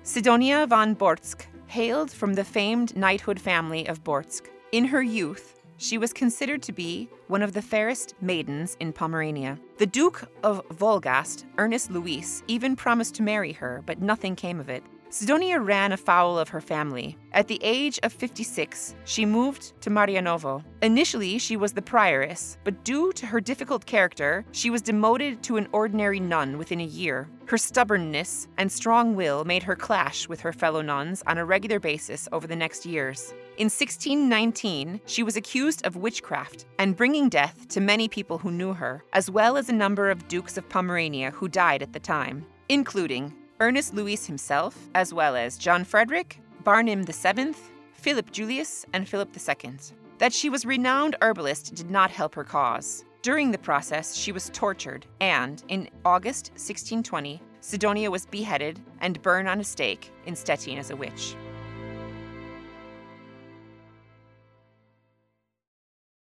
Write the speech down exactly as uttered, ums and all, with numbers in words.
Sidonia von Bortsk hailed from the famed knighthood family of Bortsk. In her youth, she was considered to be one of the fairest maidens in Pomerania. The Duke of Wolgast, Ernest Louis, even promised to marry her, but nothing came of it. Sidonia ran afoul of her family. At the age of fifty-six, she moved to Marianovo. Initially, she was the prioress, but due to her difficult character, she was demoted to an ordinary nun within a year. Her stubbornness and strong will made her clash with her fellow nuns on a regular basis over the next years. In sixteen nineteen, she was accused of witchcraft and bringing death to many people who knew her, as well as a number of dukes of Pomerania who died at the time, including Ernest Louis himself, as well as John Frederick, Barnim the seventh, Philip Julius, and Philip the second. That she was a renowned herbalist did not help her cause. During the process, she was tortured, and in August sixteen twenty, Sidonia was beheaded and burned on a stake in Stettin as a witch.